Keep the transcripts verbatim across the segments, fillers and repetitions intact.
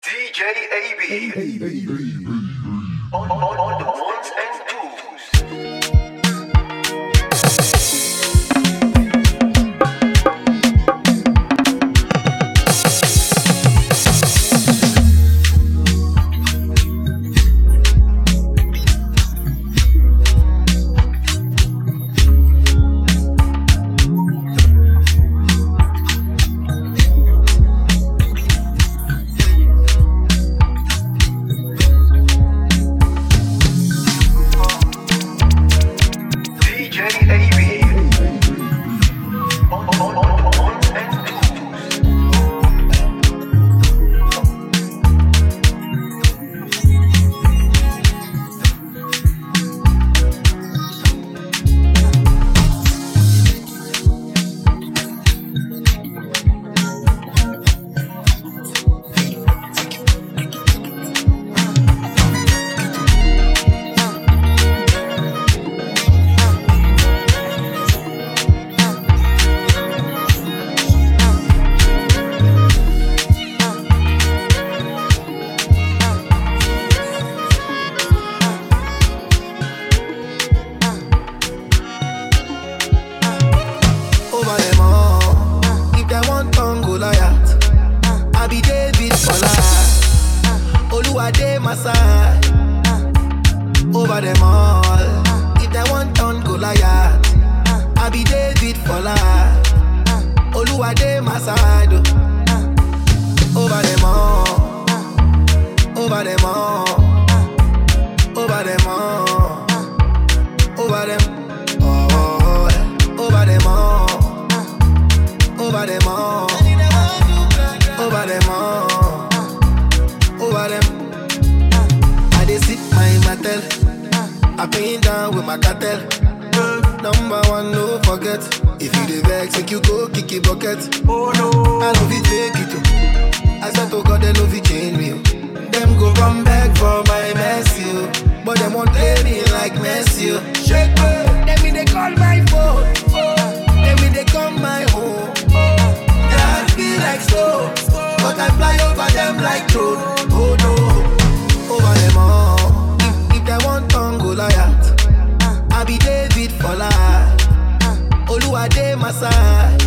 D J A B on, on, on the ones and twos. Over them all. If they want turn Goliath, I be David for life. Oluwade my side. Over them all. Over them all. Over them all. Over them. Oh, over them all. Over them all. Over them all. Over them. I dey sip my mattel. I been down with my cartel. Number one, no forget. If you dey vex, make you go kick your bucket. Oh no, I know fit fake it too. I swear to God, they know fit change me. Them go run back for my mess, you. But them won't play me like Messi. Shake me, let me they call my phone. Let me they come my home. That feel like slow, but I fly over them like drone. Oh no, over them all. If, if they want turn Goliath, I be David for life. Oluwade my side.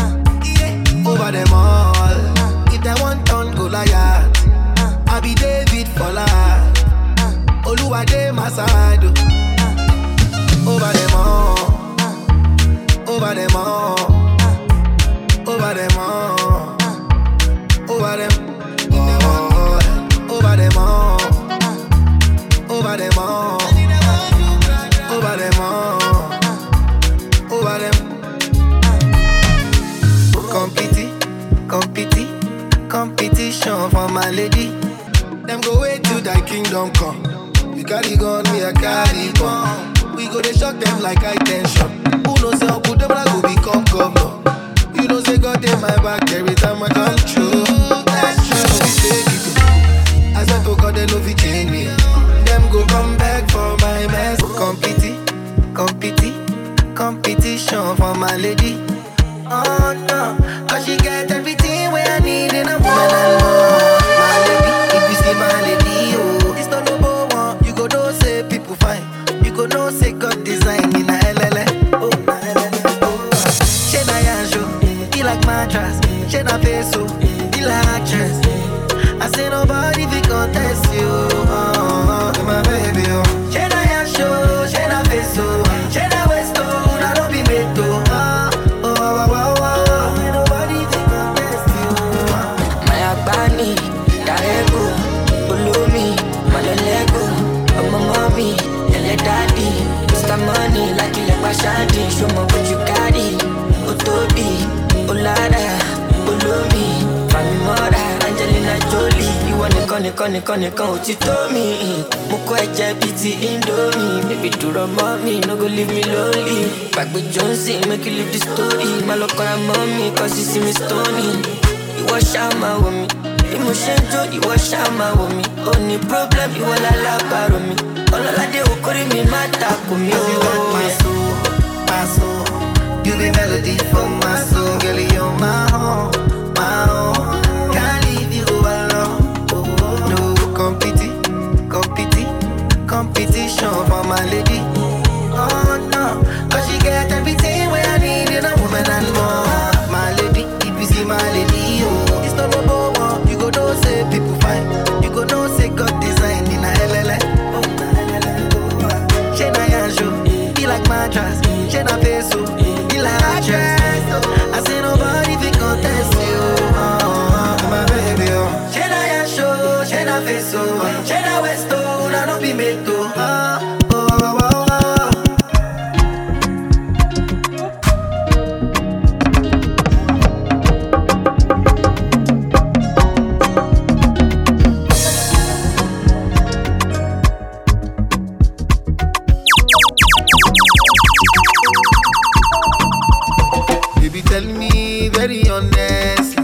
Over them all. If they want turn Goliath, I be David for life. Oluwade my side. Over them all. Over them all. Over them all. Over them. Oh, over them all. Over them all. Over them all. Over them. Competi, competi, competition for my lady. Them go wait till thy kingdom come. You carry gun, me I carry bomb. We go they shock them like high tension. Who knows how good them I go become governor. You know say God in my back every time I come through. That's true. We take it too. I swear to God they love it change me. Them go come back for my mess. Competi, competi, competition for my lady. Oh no, cause she get everything where I need in a woman and more. My lady, if you see my lady, oh, it's not number one. You go know say people fine. You go know say God design in a L L A. Oh, na L L A. Oh, she na yanjo, he like mattress. She na peso, he like actress. I say nobody fi contest you. Oh, oh, my baby, oh. She na yanjo, she na peso, she na westo, na no be meto. Daddy, Mister Money, like you like my shanty. Show me what you got it. Otobi, Olada, Olomi, Mami Mora, Angelina Jolie. You wanna connect, connect, connect, connect, you told me. Moko eje biti Indomie. Baby, do the mommy, no go leave me lonely. Back with Jonesy, make you live the story. My local mommy, cause you see me stony. You wash out my woman. Emotion, you wash out my woman. Only problem, you all allow me. All I do is call me mata kumi. Cause you got my soul, my soul. You be melody for my soul. Girl, you're my home, my home. Can't leave you alone. Oh, face so. Chena Westo, I don't be made to. Ah, oh, oh, oh, oh. Baby, tell me very honestly,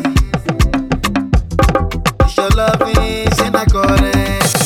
is your loving, say not correct?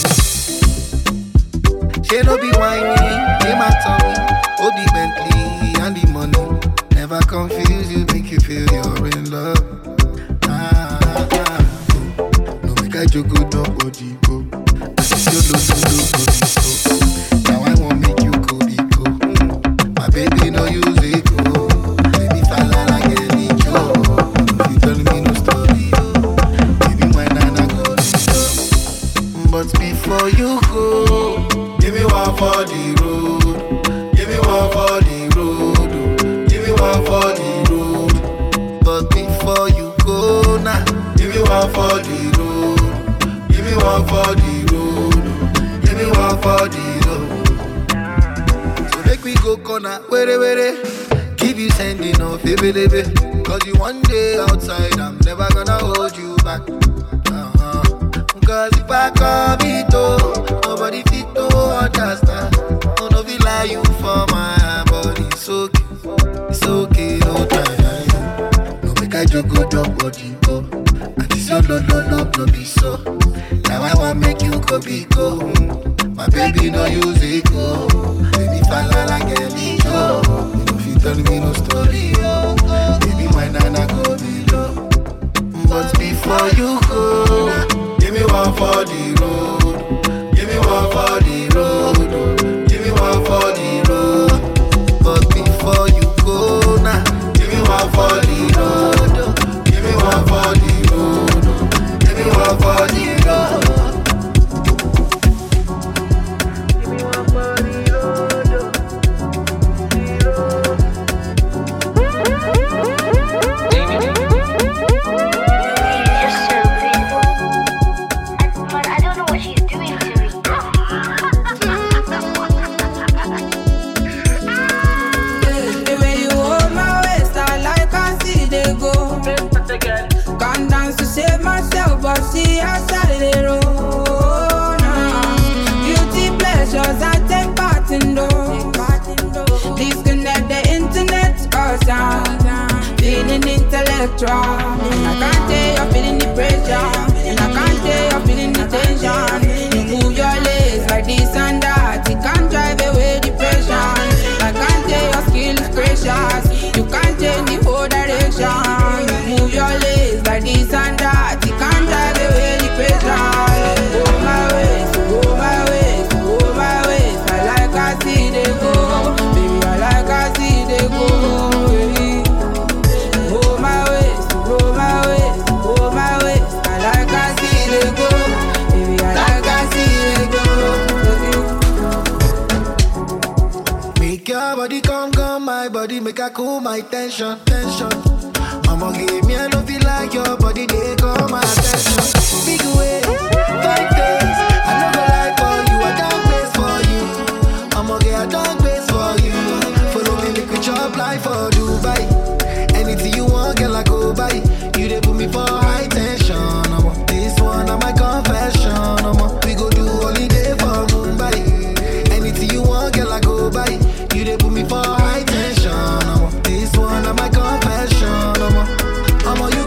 She no be whining, they my tummy, oh the Bentley and the money. Never confuse you, make you feel you're in love. Ah, ah, ah. No make I joke, no body go. You look, you look, body so. Now I won't make you go, be go. My baby no use it go. Baby falla like any Joe. If you tell me no story, oh, baby my nana go be. But before you go, give me one for the road. Give me one for the road. Oh. Give me one for the road. But before you go now, give me one for the road. Give me one for the road. Oh. Give me one for the road. So make we go corner, were were. Keep you sending off, baby, baby. Cause you one day outside, I'm never gonna hold you back. Uh-huh. Cause if I come it oh, nobody fit to understand. Oh, no, we lie you for my body. It's okay, it's okay, no time. No make I joke, go drop body, go. And this your love, love, love, no be so. Now I want make you go be go. My baby no use it go. Baby falla like any Joe. If you tell me no story, oh, baby my nana go below. But before you go, give me one for the road. Give me one for the road. Give me one for the road. But before you go now, give me one for the road. Give me one for the road. Give me one for the road. See outside of the road now. Beauty pleasures I take part in those. Disconnect the internet or sound. Feeling intellectual. And I can't tell you're feeling the pressure. And I can't tell you're feeling the tension. You move your legs like this and that. It can't drive away depression. I can't tell your skill is precious. You can't change the whole direction. You move your legs like this and that. It can't drive away depression. Go my ways, go my ways, go my ways. I like I see they go. Baby, I like I see they go. Go my ways, go my ways, go my ways. I like I see they go. Baby, I like I see they go. Make your body come, come, my body make her cool my tension, tension. I'ma give me a love feel like your body, they call my attention. Big way, five days, I no go lie for you, I don't place for you. I'ma get a dog place for you. Follow me, make we chop life for Dubai. Anything you want, girl, I go buy. You they put me for high tension. I'ma this one, I'm my confession. I'ma we go do holiday for Mumbai. Anything you want, girl, I go buy. You they put me for high tension. I'ma this one, I'm my confession. I'ma I'ma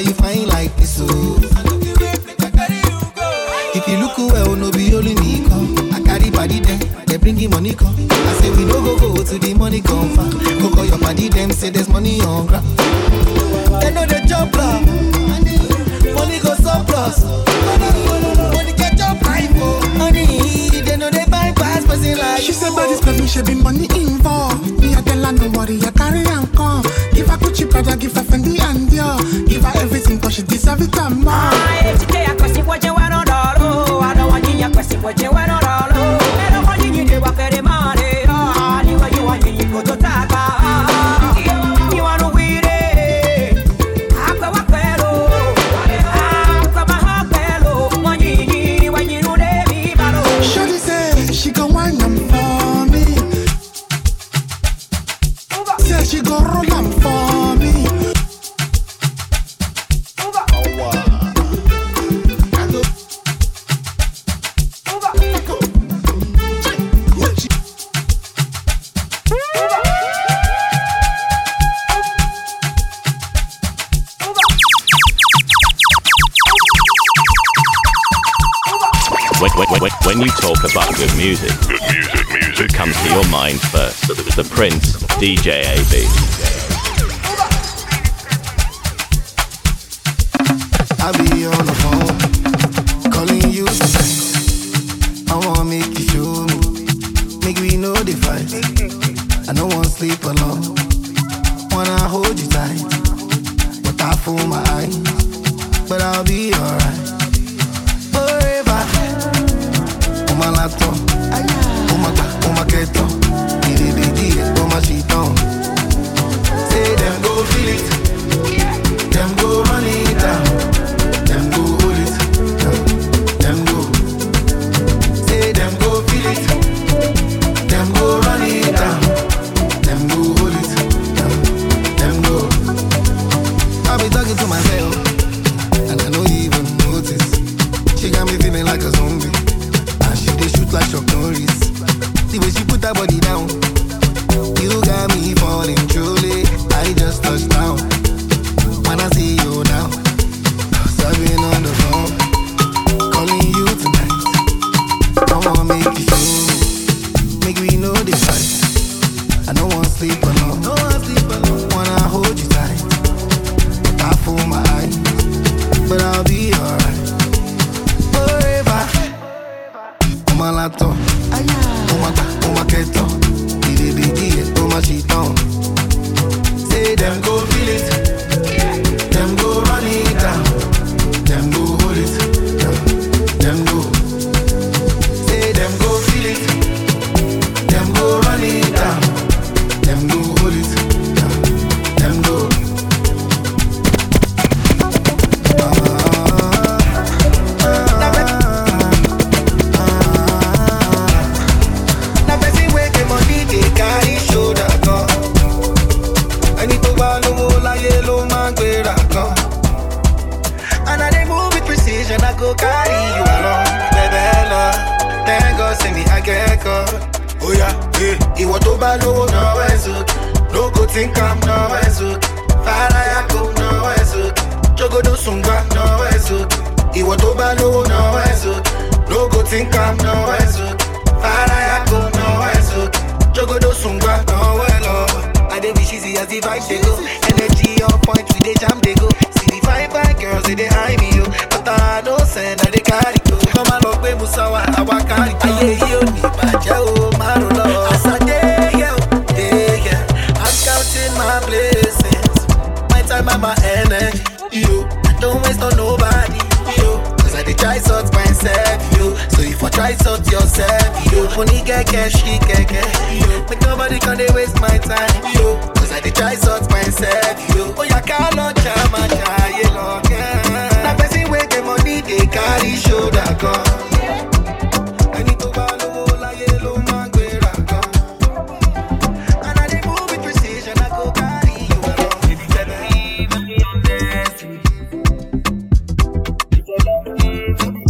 you fine like this, oh. If you look well, no be only me come. I carry body them, they bring him money come. I say we no go go to the money come far. Go call your body them, say there's money on ground. They know they jump up, money go surplus. Money get jump high for money. They know they bypass person like. She said, but this person should be money involved. Me I tell her no worry, I carry and come. Give her Gucci, Prada, give her Fendi and Dior. Give her everything 'cause she deserve it and more. I don't want you to question what you want to do. I don't want you to work for the money. I need what you want, you go to Taka. You want to weed it. I go a fellow. I go my heart fellow. When you when you know they be bad. Shorty say she go wine them for me. Say she go roll them for me. When you talk about good music, good music, music comes to your mind first. The Prince, D J A B. I'll be on the phone, calling you tonight. I wanna make you show me, make we know the fight. I don't wanna sleep alone, wanna hold you tight. But I fool my eyes, but I'll be alright. Forever. On my laptop, on my back, on my keto, did it, did it, on my sheet on. Say them go feel it, them go run it down, them go hold it, them go. Say them go feel it, them go run it down, them go hold it, them go. I be talking to myself, and I don't even notice. She got me feeling like a zombie. They shoot like Chuck Norris. The way she put that body down, you got me falling truly. I just touched down. When I see you now, so I've been on the phone, calling you tonight. I wanna make you show me, make we know the fight. I don't wanna sleep alone, no wanna sleep alone. Wanna hold you tight. I fool my eyes, but I'll be alright. Forever. On my laptop, on my back, on my keto, did it, did it, on my sheet on. Say them go feel it, them go run it down, them go hold it, them go. Say them go feel it, them go run it down, them go hold it, them go. And I go carry you along, baby, hello. Thank God, send me a gecko. Oh yeah, yeah. Iwo to ba lowo no ezo. No go think I'm no ezo. Fara ya go no ezo. Jogo do sunga no ezo. Iwo to ba lowo no ezo. No go think I'm no ezo. Fara ya go no ezo. Jogo do sunga no ezo. I dey wish easy as the vibe they go. Energy on point with the jam they go. See the fine fine girls they dey eye me yo. I don't send that they carry go. Come on, look, baby, so I carry go. I hear you, but you, my love. As I day, yeah, yeah, I'm counting my blessings, my time and my energy. You don't waste on nobody. You, cause I did try sort myself. You, so if I try sort yourself, you money get cash, she get cash. You, but nobody can they waste my time. You, cause I did try sort myself. You, oh, you can't not jam my child, long. Money they carry shoulder gun. I need to buy low like yellow man where I go. And I dey move with precision. I go carry you along. If you ever leave me on destiny, if you ever leave me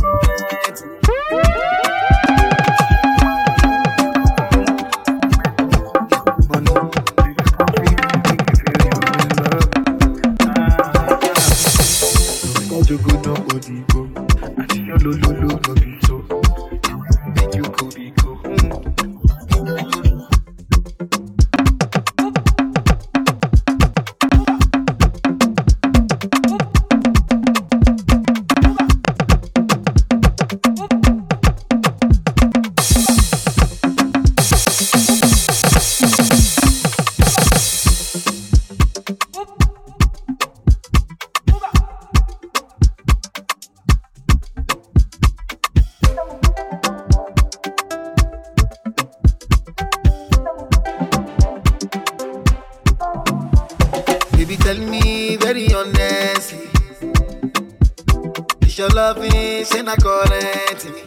on destiny. you go, nobody go. I see your lo lo lo no be so. Make you go be go. Say na correct me.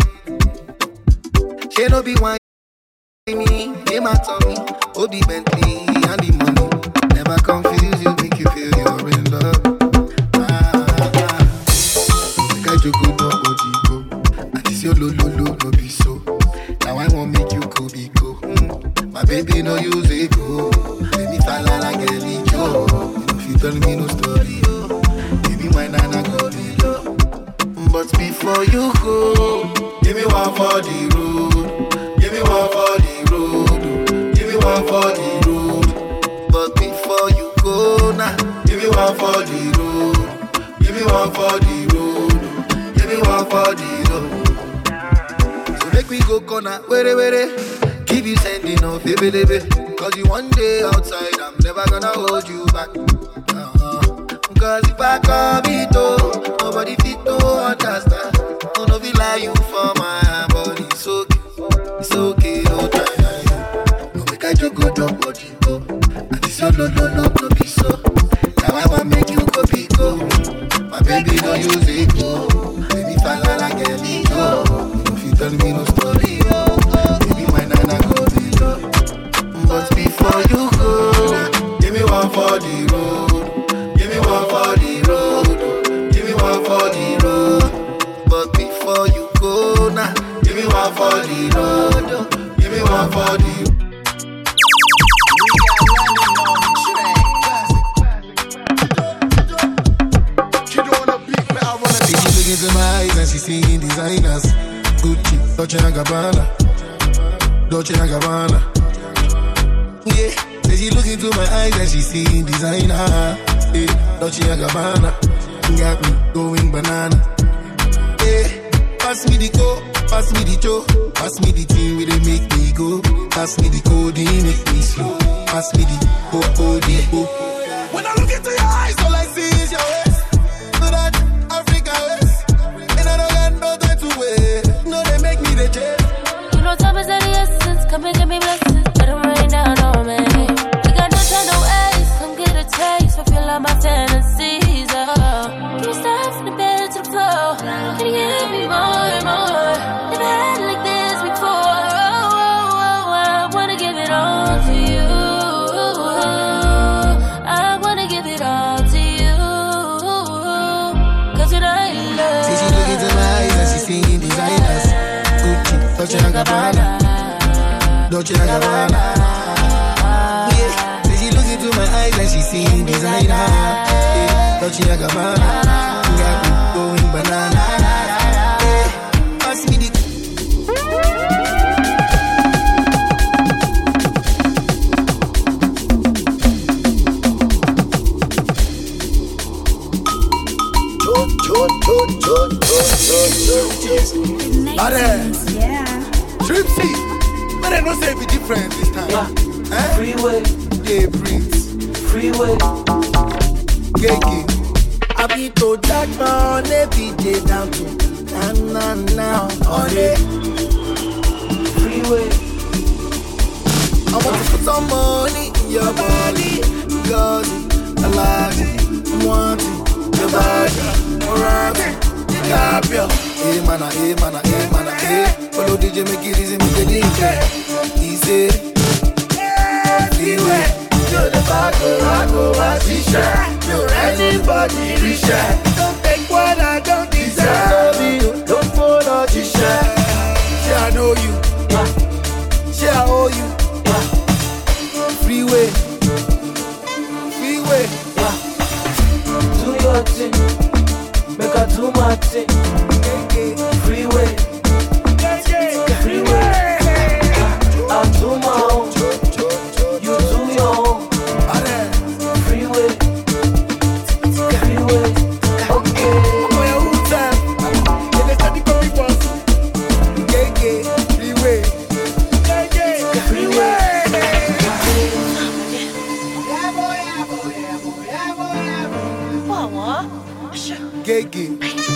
She no be one me, name at me. Oh the Bentley and the money never confuse you, make you feel you're in love. Ah, ah. Make I joke go go go. And this your lo lo lo no be so. Now I won't make you go be go. Mm. My baby no use it go. Let me fall like a Joe. If you tell me no story, oh, baby my nana go be low. But before you go, give me one for the road. Give me one for the road. Give me one for the road. But before you go now, give me one for the road. Give me one for the road. Give me one for the road. So make we go corner, were were. Keep you sending off, baby, baby. Cause you one day outside, I'm never gonna hold you back. Cause if I come it oh, nobody fit to understand. Oh, no, we lie you for my body. It's okay, it's okay, no time. No, make I just go drop body go. And this your no, no, no, no be so. Now I want make you go be go. My baby don't use it go. Baby fall like a go. If you tell me no story, oh, baby my nana go be low. But before you go, give me one for the road. Give me one for the road. Give me one for the road. But before you go now, give me one for the road. Give me one for the road. She don't wanna beat me, I wanna. She look into my eyes and she seeing designers. Gucci, Dolce and Gabbana, Dolce and Gabbana. Yeah, say she look into my eyes and she seeing designer. Hey, Dolce and Gabbana, got me going banana. Hey, pass me the co, pass me the cho, pass me the thing where they make me go. Pass me the code, they make me slow. Pass me the oh oh the oh. When I look into your eyes, all I see is your waist. So that Africa waist, and I don't got no time to wait. No, they make me the chase. You know time is of the essence, come and give me blessings, let them rain down on me. We got no time to waste, come get a taste, fulfill all my fantasies. Oh, can you start from the bed to the floor? Can you give me more and more? Never had it like this before. Oh, oh, oh, I wanna give it all to you. I wanna give it all to you. Cause tonight I love. See, she look into my eyes and she seeing designers. Gucci, Dolce and Gabbana, Dolce and Gabbana. Yeah, see, she look into my eyes and she seeing designer. Yeah, Dolce and Gabbana, got me going banana. Yeah, pass me the. Yeah. Tripsy, but I don't say it be different this time. Yeah. Eh? Freeway. Yeah, Prince. Freeway. Geki. I be to that man, every day down to na na na on it. Freeway. I want to put some money in your body, cause I like it, I want it, your body, around it, DiCaprio. Hey mana, hey mana, hey mana, hey. Follow D J, make it easy, make it D J. Easy. Freeway. You're the back, I go, I t-shirt. You're anybody, t-shirt. Don't take what I don't deserve. Don't follow t-shirt. Yeah, I know you. Yeah, I owe you. Freeway. Freeway. Do your thing. Make a do Gay gay.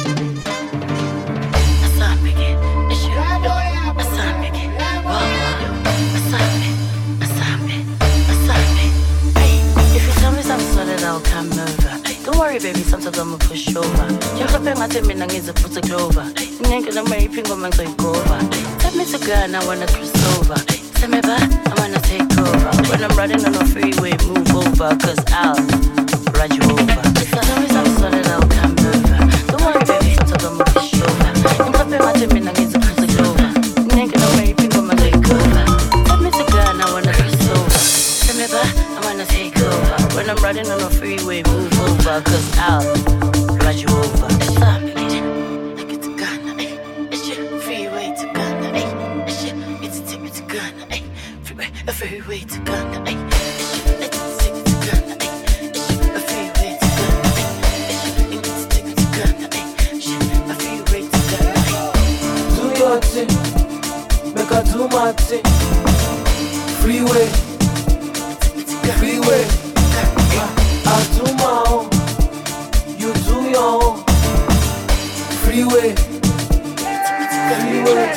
I'll come over. Don't worry, baby, sometimes I'ma push over. You're hoping I take me and get a put a clover. You're gonna make me go and go over. Tell me to go and I wanna cross over. Tell me back, I wanna take over. When I'm riding on the freeway, move over, cause I'll ride you over. If you tell me something solid, I'll come over. Don't worry, baby, sometimes I'ma push over. You're hoping I take me and get a put a clover. You're gonna make me go and take over. Tell me to go and I wanna cross over. Tell me back, I wanna take over. When I'm riding on the freeway, move over, cause I'll ride you over. It's time to get it. I get to Ghana, eh? It's your freeway to Ghana, eh? It's your, it's a ticket to Ghana, eh? Freeway, a freeway to Ghana, eh? It's your, it's a ticket to Ghana, eh? It's your, a freeway to Ghana, eh? It's your, it's a ticket to Ghana, eh? It's your, a freeway to Ghana, eh? Do your thing, make her do my thing. Freeway. Freeway, I do my own, you do your own. Freeway, freeway,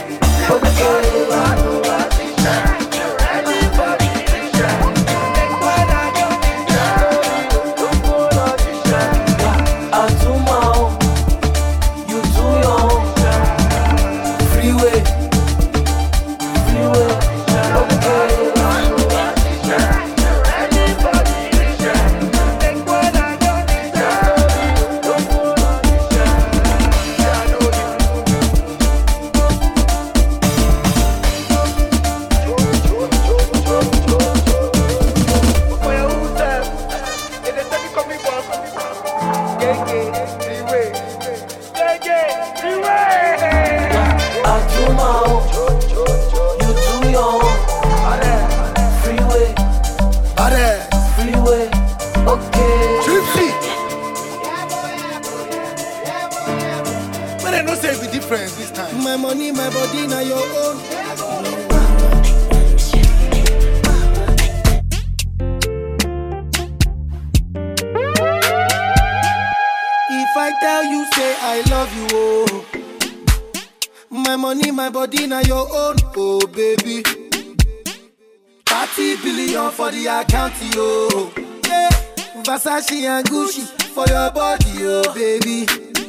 okay. I do my own, you do your own. Freeway, freeway, okay. My money, my body, now your own. If I tell you, say I love you, oh. My money, my body, now your own, oh baby. thirty billion for the account, oh. Yeah. Versace and Gucci for your body, oh baby.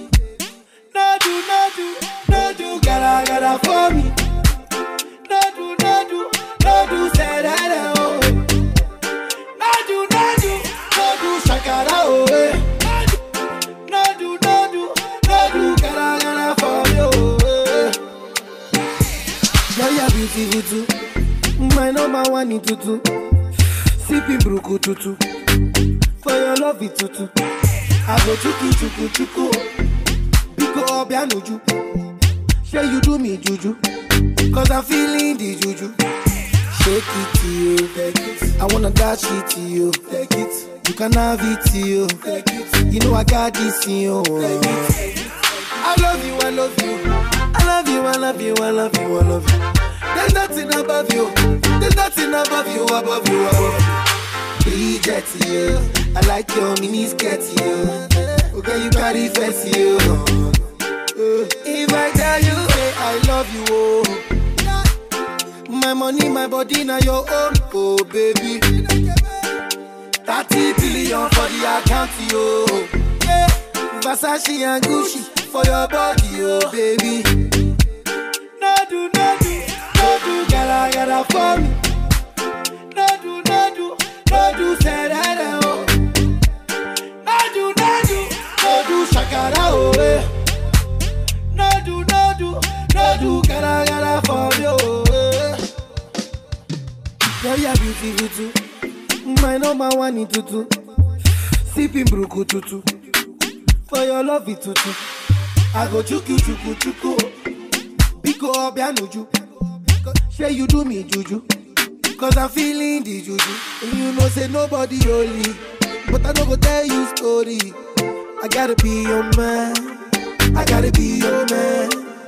No do, no do. No do, gotta, gotta for me. No do, no do, no do, say that, oh. No do, no do, no do, shakara, oh. No do, no do, no do, gotta, gotta for me, oh. Girl, you're beautiful too. My number one in tutu. Sipping bruku tutu. For your love, it tutu. I go chuku, chuku, chuku. Biko obianuju. Say you do me juju, cause I'm feeling the juju. Shake it to you, take it. I wanna dash it to you, take it. You can have it to you, take it. You know I got this in you, take it. I love you, I love you. I love you, I love you, I love you, I love you. There's nothing above you. There's nothing above you, above you, above you. Be jet to you. I like your mini skirt to you. Okay, you carry face to you. If I tell you, say I love you, oh. My money, my body, now your own, oh baby. thirty billion for the account, oh. Yeah. Versace and Gucci for your body, oh baby. No do, no do, no do, gotta, gotta for me. No do, no do, no do, say that, oh. No do, no do, no do, shakara, oh eh. No do, no do, no do, gotta, gotta for me, oh eh. Girl, you're beautiful too. My number one in tutu. Sipping bruku tutu. For your love it tutu. I go chuku chuku chuku. Biko obianuju. Say you do me juju. Cause I'm feeling the juju. And you know say nobody only. But I don't go tell you story. I gotta be your man. I gotta be your man.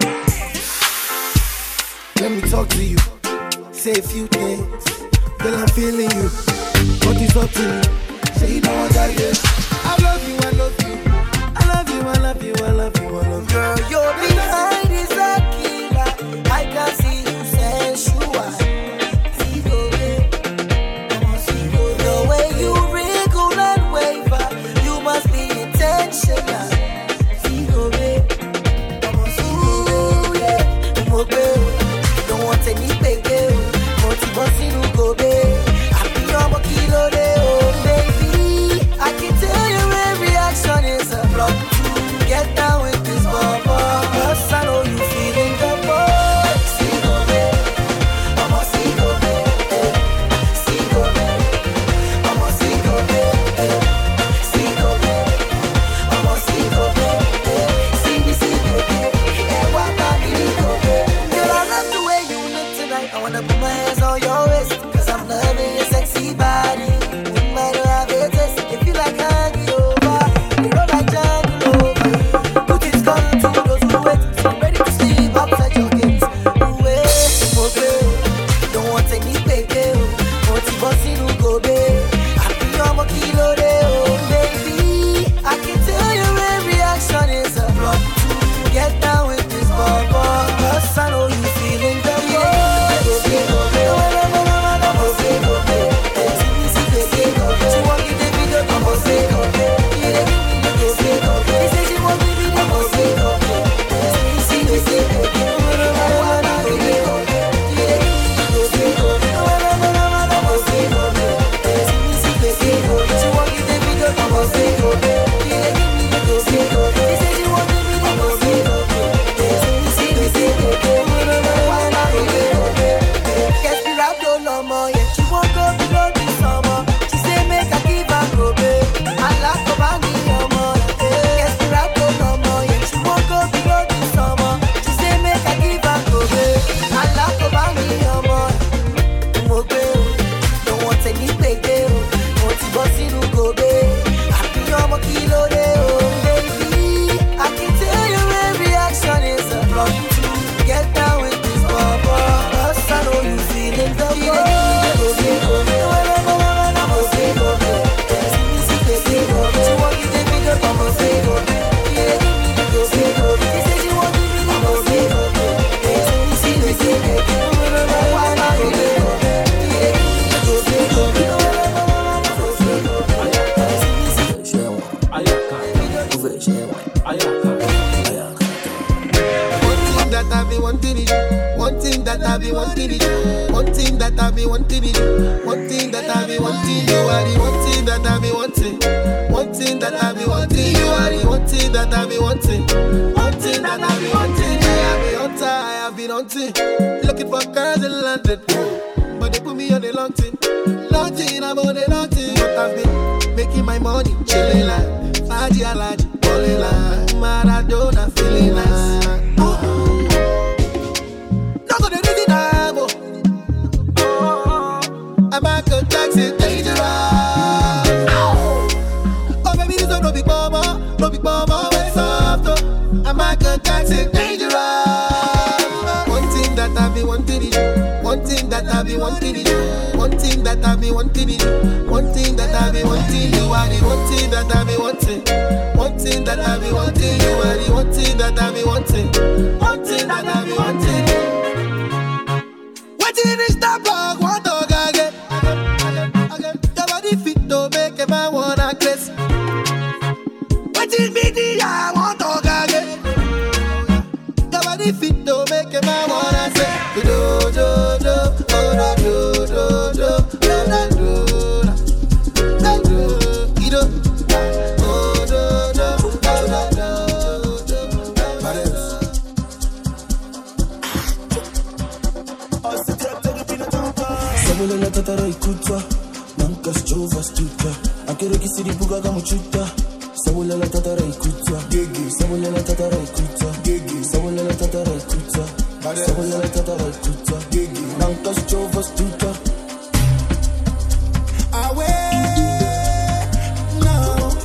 Let me talk to you. Say a few things. Girl, I'm feeling you. What is up to me? Say you know what I get. I love you, I love you. I love you, I love you. wanting it. One thing that I be wanting it. One thing that I be wanting. You are the one thing that I be wanting. One thing that I be wanting. You are the one thing that I be wanting. One thing that I be wanting. I have been hunter, I have been hunting. Looking for girls in London, but they put me on the long thing. Long thing, I'm on the long thing. But I've been making my money, chilling like Faji Alaji, balling like Maradona, feeling nice. Not gonna do the demo. I'm Michael Jackson, dangerous. Oh baby, this one no big mama, no big mama, what's up though? I'm Michael Jackson, dangerous. One thing that I be wanting it. One thing that I be wanting it. One thing that I be wanting it. One thing that I be wanting. You are the one thing that I be wanting. One thing that I be wanting. You are the one thing that I be wanting. One thing that I be wanting. What in this dog? One dog again. Your body fit to make a man wanna kiss. What in me the I want dog again. Your body fit to make a man wanna say do do do oh do do do do do do do do do oh do do do Sabole la tatara ikuta, manka schova stuta. Akere kisiri buga gamuchuta. Sabole la tatara ikuta, gigi. Sabole la tatara ikuta, gigi. Sabole la tatara ikuta, sabole la tatara ikuta, gigi. Manka schova stuta. Away now,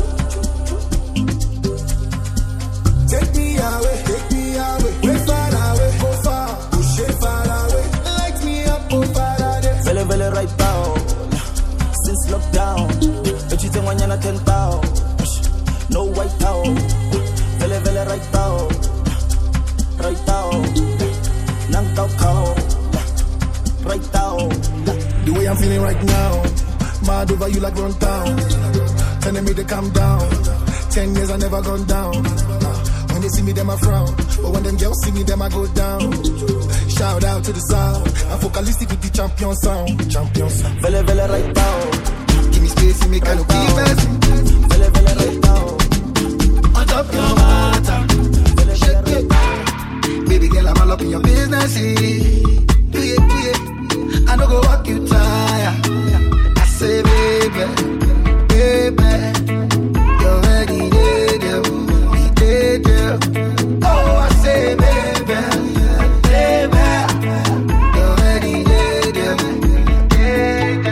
take me away, take me away, way far away, go far, push it far away, light me up, go far away. Vele vele right now, since lockdown, but you think when you're not ten pound, no white out. Vele vele right now, right now, nang tao kao, right now. The way I'm feeling right now, mad over you like run down, telling me to calm down. Ten years I never gone down. When they see me, them I frown, but when them girls see me, them I go down. Shout out to the sound, I'm focalistic with the champion sound. Champion sound. Vele vele right now, give me space, you make I look deepest. Vele vele right now, on top your water, shake it. Baby girl, I'm all up in your business. Do it, do it. I don't go walk you tire. I say, baby, baby, you're ready, yeah, yeah, yeah, yeah. Oh, I say, baby, baby, you're ready, yeah, yeah, yeah,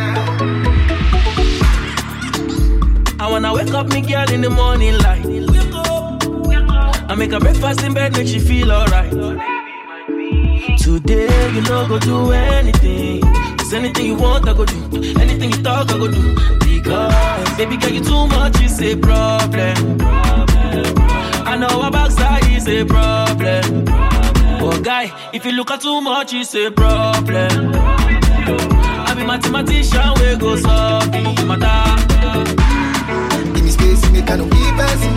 yeah. I wanna wake up me girl in the morning light. I make her breakfast in bed, make she feel alright. Today you know go do anything. Cause anything you want I go do. Anything you talk I go do. Because baby girl you too much is a problem. I know our backside is a problem. But guy, if you look at too much it's a problem. I be mathematician we go solve the matter. Give me space, you make I don't keep passing.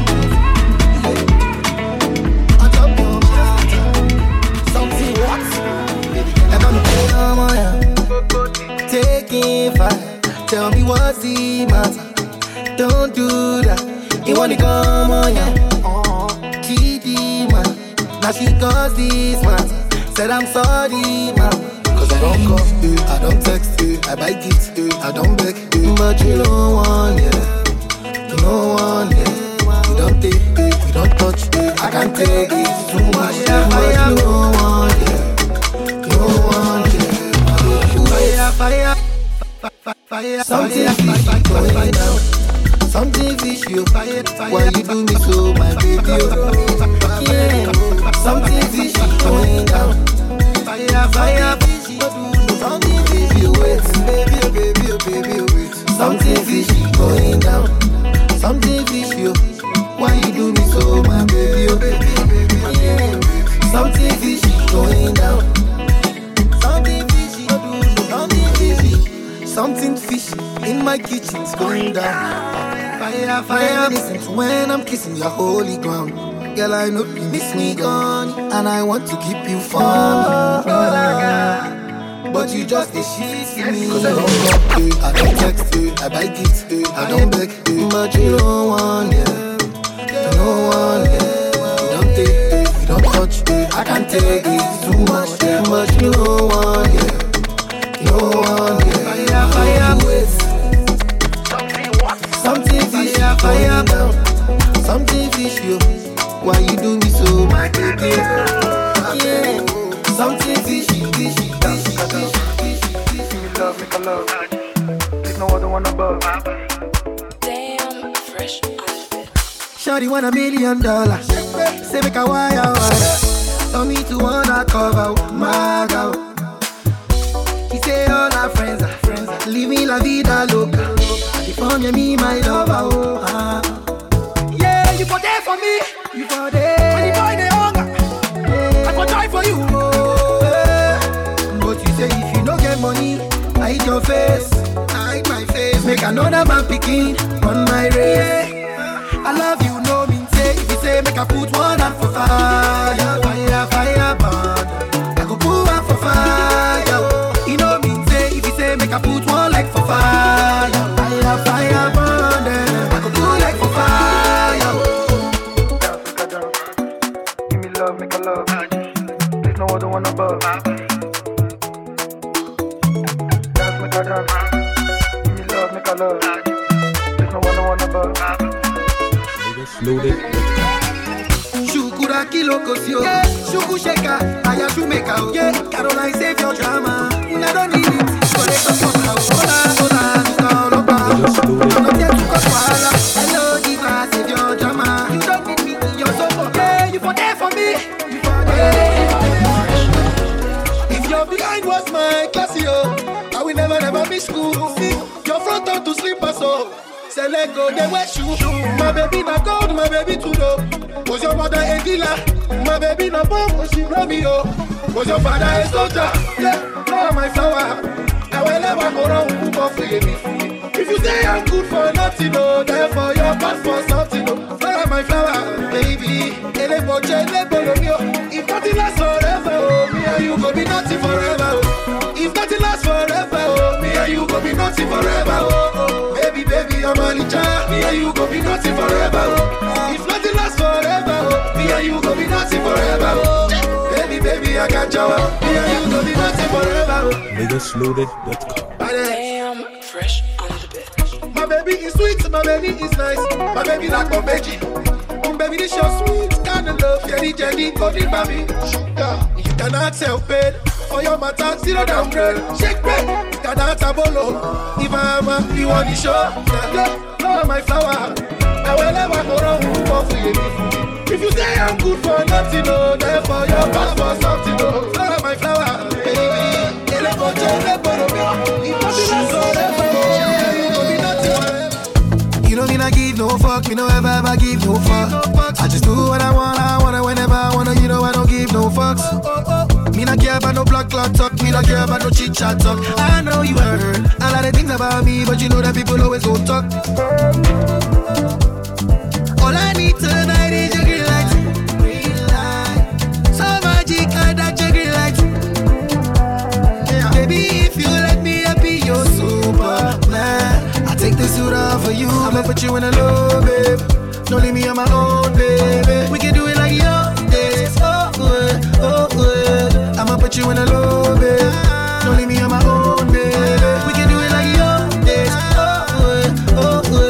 On top of my something what? I don't know, taking five. Tell me what's the matter? Don't do that. You wanna come on, yeah? Kitty man, now she cause this matter. Said I'm sorry, man. Cause I don't call, eh, I don't text, eh, I buy gifts, eh, I don't beg, eh, but you don't want, yeah. You don't want, yeah. You don't take, eh, you don't touch, eh, I can't take it. Too much, yeah, but you don't want, yeah. You don't want, yeah. Fire, fire, fire, fire. Something fishy going down. Something fishy, fire, fire. Why you do me so, my baby? Yeah. Something fishy going down. Fire, fire, fishy. Something fishy, wait, baby, oh baby, oh baby, oh wait. Something fishy going down. Something fishy, why you do me so, my baby, oh baby, baby, yeah. Something fishy going down. Something fishy, something fishy. Something fishy in my kitchen's going down. Fire, fire, listen to when I'm kissing your holy ground. Girl, I know you miss me gone, and I want to keep you for me. But you just a shit me. Cause I don't talk, eh, I don't text, eh, I buy gifts, eh, I don't beg, eh, but you don't want, yeah. You don't want, yeah. You don't take, eh, you don't touch, eh, I can't take it, it's too much, yeah. But you don't want, yeah. You don't want, yeah. Fire, fire, waste. Something fish, fire down. Something fish, yo. Why you do me so, my baby? Yeah. Something fishy, fishy, fishy, fishy, fishy. Give me love, make a love. There's no other one above. Damn, fresh on the bed. Shawty want a million dollars. Say make a wire wire. Tell me to wanna cover my girl. He say all our friends are friends. Leave me la vida loca. I found you, me my lover. Oh, ah. Yeah, you for there for me. You for there. When the boy they hunger, yeah. I for die for you. Oh, yeah. But you say if you no get money, I hit your face. I hit my face. Make another man picking on my race. I love you, no mean say. If you say make I put one hand for fire, fire, fire, burn. I go put one for fire. You know mean say. If you say make I put one leg for fire, fire, fire, burn. I go put leg for fire. Love, make a love. There's no other one above. Dance, make a dance. Give me love, make a love. There's no other one above. Loaded. Shukura kilo kosio, shuku sheka, aya shumeka, yeah. Caroline save your drama, I don't need it. Collect up your house, hola, hola, hola, hola. I'm not here to cause wahala. Hello, diva, save your drama. You don't need me, you're so for yeah. You for there for me. If your behind was my class, yo, I will never, never miss school. See, your front door to slipper, so say let go, they wear shoe. My baby not gold, my baby too low. Was your mother a dealer? My baby not bomb, was she Romeo? Was your father a soldier? Yeah, flower my flower. I will never go wrong, who go for you. If you say I'm good for nothing, no, therefore you're bad for something, no. Flower my flower, baby. Ele boche, ele bolomio. If nothing lasts forever, oh, me and you go be nothing forever, oh. If nothing lasts forever, oh, me and you go be nothing forever, oh, oh. Baby, baby, I'm a licha. Me and you go be nothing forever, oh. If nothing lasts forever, oh, me and you go be nothing forever, oh. Baby, baby, I got you. Me and you go be nothing forever, oh. Vegas loaded dot com. Damn, fresh on the bed. My baby is sweet, my baby is nice. My baby like my baby. My baby this your sweet kind of love. Jenny, Jenny, golden baby. Sugar, you cannot help it. For your matter, zero downgrade. Shake bread, you cannot bolo. If I'm a, you want the show. Yeah, flower my flower. I will never go wrong for you. If you say I'm good for nothing, no, therefore you're bad for something, no. Flower my flower, baby. Ele boche, ele boromio. If nothing lasts forever, you know me not give no fuck, me no ever ever give no fuck. I just do what I want, I wanna whenever I wanna, you know I don't give no fucks. Me not care about no blood clot talk, me not care about no chit chat talk. I know you heard a lot of things about me, but you know that people always go talk. All I need tonight is your green light, green light. So magic, I that your green light. Yeah. Baby, if you let me, I'll be your Superman. Take the suit off for you, I'ma put you in a low, babe. Don't leave me on my own, baby. We can do it like young days, oh, uh, oh, uh. I'ma put you in a low, babe. Don't leave me on my own, baby. We can do it like young days, oh, uh, oh, uh.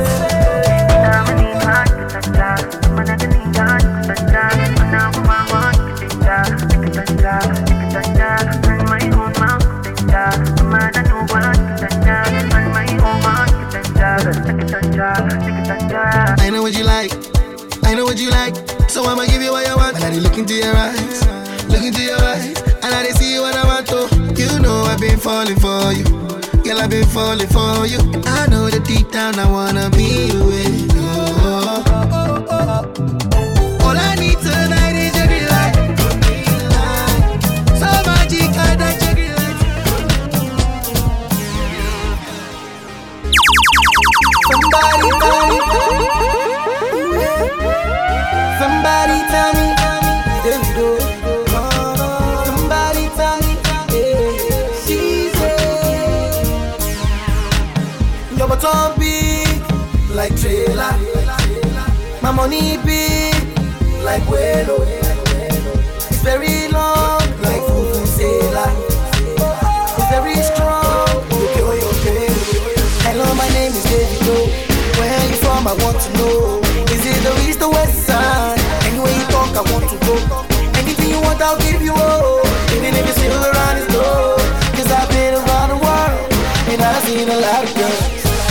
I know what you like, I know what you like, so I'ma give you what you want. And I look into your eyes, look into your eyes, and I see what I want to. You know I've been falling for you, girl, I've been falling for you. I know that deep down I wanna be with you. All I need tonight is your green light, so magic, I that your green light. Somebody, somebody, somebody. like trailer. My money big like Welo. It's very long like Vuvuzela. It's very strong. Okay, okay. Hello, my name is Davido. Where you from? I want to know. Is it the east or west side? Anywhere you talk, I want to go. Anything you want, I'll give you all. Even if you're still around it's low. Cause I've been around the world and I've seen a lot of girls.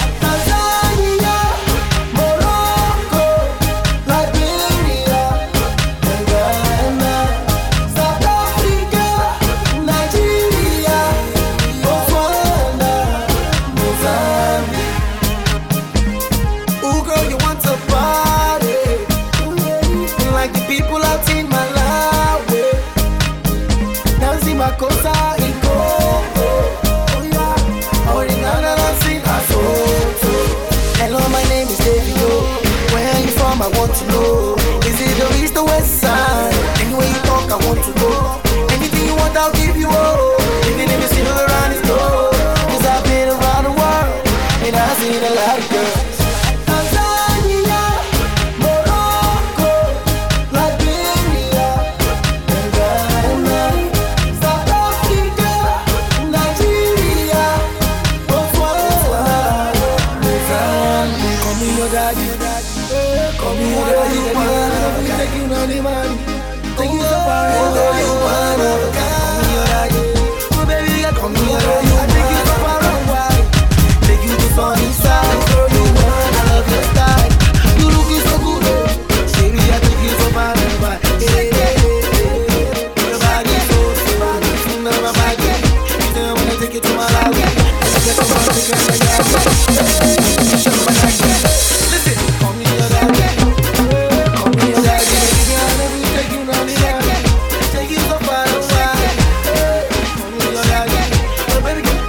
I want to know, is it the east or west side? Anywhere you talk, I want to go. Anything you want, I'll give you all. Even if you're still around it's low. Cause I've been around the world and I've seen a lot of girls. Tanzania, Morocco, Liberia, and Ghana, South Africa, Nigeria, Botswana, Mozambique. Call me your daddy. Call me your daddy, I'm taking all the money. Take you so far, all you wanna. Call me your daddy, oh baby, call me your daddy. I take you so far away, take you to sunny side. Girl, you want, I love your style. You looking so good, baby, I take you so far away. Hey, hey, hey, your body so smart, you know my body. You say I wanna take you to my life. I get so far, take you to my life. Show my life. Listen, call me your daddy. Take you so far away. Call me your daddy. Oh baby,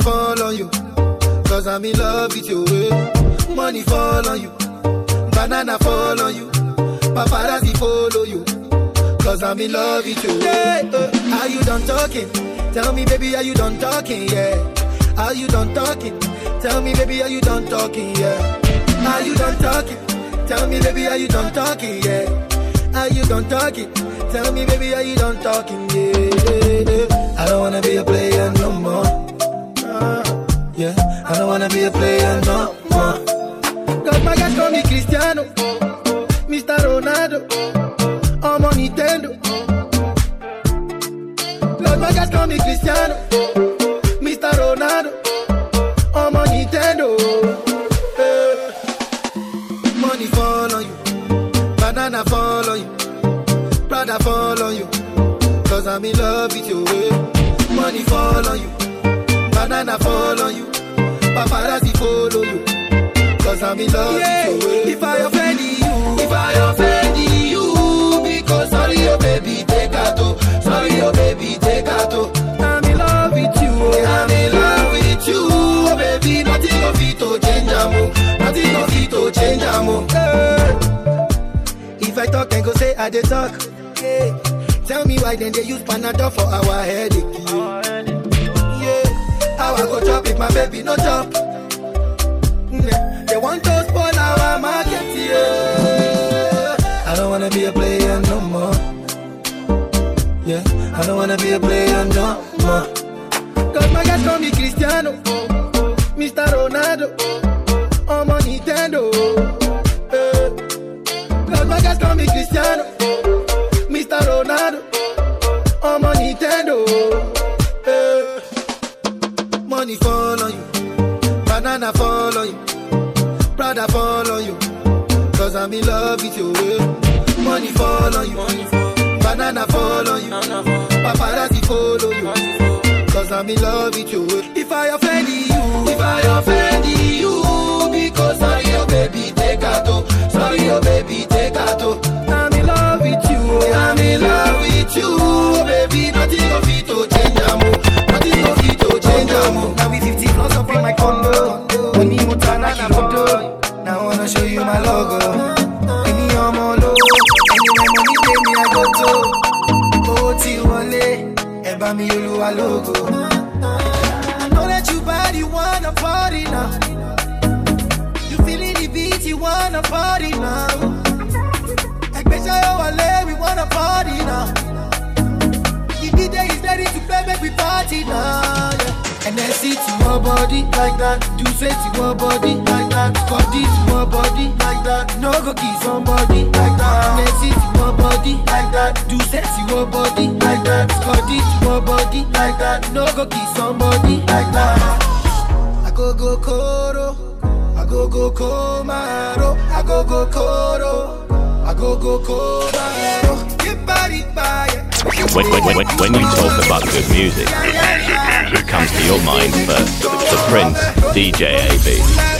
fall on you. Cause I'm in love with you. Money fall on you. Banana fall on you. Paparazzi follow you. Cause I'm in love with you. Yeah, uh, are you done talking? Tell me, baby, are you done talking? Yeah. Are you done talking? Tell me, baby, are you done talking? Yeah. Are you done talking? Tell me, baby, are you done talking? Yeah. Are you done talking? Tell me, baby, are you done talking? Yeah, yeah, yeah. I don't wanna be a player no more. Uh, yeah, I don't wanna be a player no more. Cause my guys call me Cristiano, Mister Ronaldo, I'm on Nintendo. Cause my guys call me Cristiano, Mister Ronaldo, I'm on Nintendo. Uh, money fall on you, banana fall on you, Prada fall on you. Cause I'm in love with you. Money fall on you, banana fall on you, paparazzi follow you. Cause I'm in love yeah. with you. If I offend you, if I offend you, because sorry, oh baby, take out. Sorry, oh baby, take out. I'm in love with you. I'm in love with you, oh baby. Nothing of it to change, amo. Nothing of it to change, amo. If I talk, then go say I dey talk. Yeah. Tell me why then they use Panadol for our headache. Yeah, how I go chop if my baby no chop? Yeah. They want to spoil our market. Yeah, I don't wanna be a player no more. Yeah, I don't wanna be a player no more. Cause my guys call me Cristiano, Mister Ronaldo, I'm on Nintendo. Yeah. Cause my guys call me Cristiano, Mister Ronaldo, I'm on Nintendo. Uh, money fall on you, banana fall on you, Prada fall on you. Cause I'm in love with you. Money fall on you, banana fall on you, paparazzi follow you. Cause I'm in love with you. If I offend you, if I offend you, because sorry, oh baby, take out. Sorry, oh baby, take out. I'm in love with you. I'm in love with you, baby. Nothing of it to change, amo. Nothing of it to change, amo. Now we fifty plus up in my condo. Money Montana, Kilodo. Now I wanna show you my logo. Any I'm all low. Any my money pay me, I go to. Oh, Tiwale. Eba mi yolu a logo. I know that you bad, you wanna party now. You feeling the beat, you wanna party now. We wanna party now. The D J is ready to play, make we party now. Yeah. And then sit to your body like that. Do say to your body like that. Scotty to your body like that. No go kiss somebody like that. And then sit to your body like that. Do say to your body like that. Scotty to your body like that. No go kiss somebody like that. I go go Koro, I go go Komaro, I go go Koro. I go go go when, when, when, when you talk about good music, it comes to your mind first. The Prince, D J A B.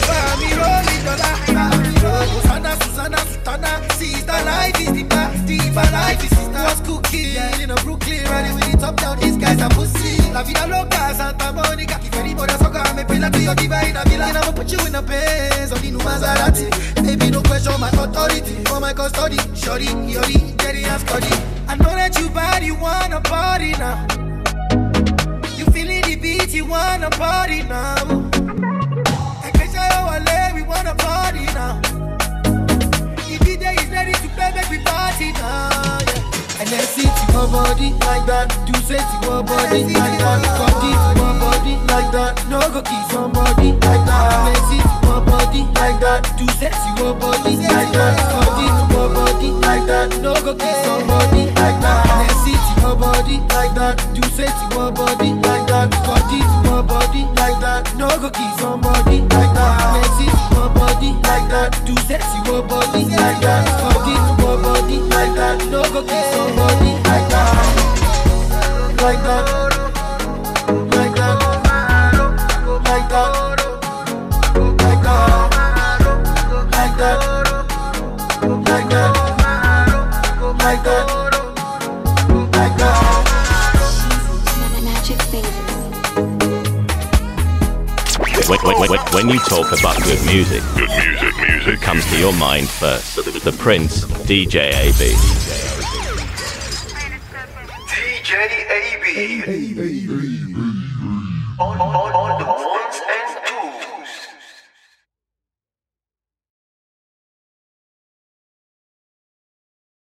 La vida loca, Santa Monica. If anybody soca, me pila to your diva in a villa. And I'ma put you in a Benz, on the new Maserati. Baby, no question my authority, for my custody. Shorty, yori, Jerry and Scotty. I know that you bad, you wanna party now. You feeling the beat, you wanna party now. I can show you a leg, we wanna party now. The D J is ready to play, make we party now. Yeah. And then sit to your body like that. Do say to your body like that. Body to your body like that. No go kiss somebody like that. And then sit to your body like that. Do say to your body like that. Body to your body like that. No go kiss somebody like that. And then sit to your body like that. Do say to your body like that. Body to your body like that. No go kiss somebody like that. And then sit to your body like that. Do say to your body like that. Body to your body like that. No go kiss somebody. Somebody like that, like that, like that, like that, like that, like that, like that, like that, like that. Magic fingers. When, when, when, when you talk about good music, good music, music, who comes to your mind first? The Prince, D J A B. D J A B. On, on, on the